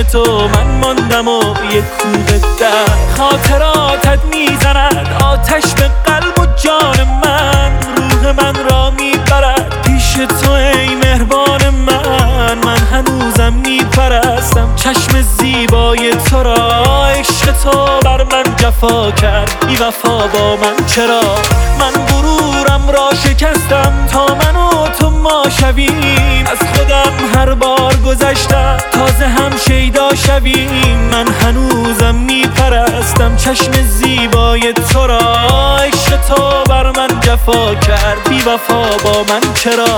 تو من ماندم و یک کوه در خاطراتت میزند آتش به قلب و جان من، روح من را میبرد پیش تو ای مهربان من هنوزم میپرستم چشم زیبای تو را، عشق تو بر من جفا کرد بی وفا با من چرا؟ من غرورم را شکستم تا من و تو ما شویم، از خودم هر بار گذشتم تازه هم شیدا شویم، من هنوزم میپرستم چشم زیبای تو را، عشق تو بر من جفا کرد بی وفا با من چرا؟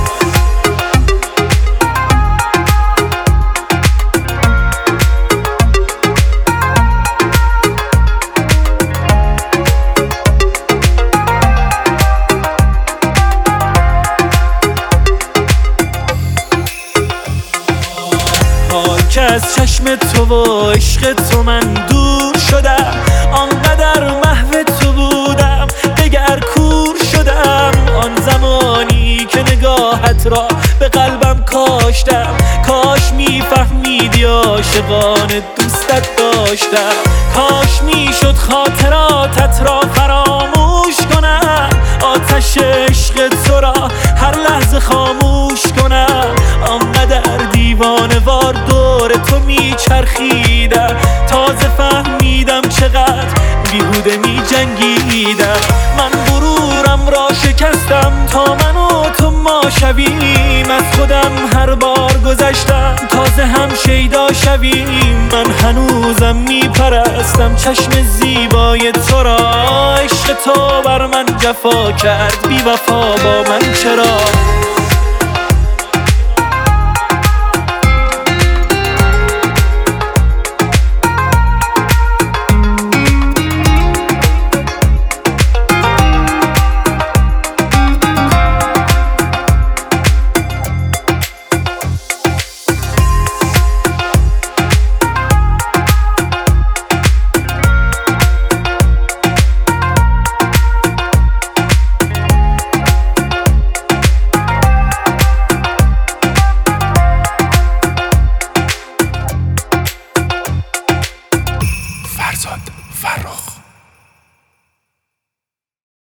که از چشم تو و عشق تو من دور شدم، آنقدر محو تو بودم دگر کور شدم، آن زمانی که نگاهت را به قلبم کاشتم، کاش میفهمیدی عاشقان دوستت داشتم، کاش میشد خاطراتت را فراموش کنم، آتش عشق تو را هر لحظه خاموش کنم، آنقدر دیوانه وار دور تو میچرخیدم، تازه فهمیدم چقدر بیهوده میجنگیدم، من غرورم را شکستم تا من و تو ما شویم، از خودم هر بار گذشتم تازه هم شیدا شویم، من هنوزم میپرستم چشم زیبای تو را، عشق تو بر من جفا کرد بی وفا با من چرا؟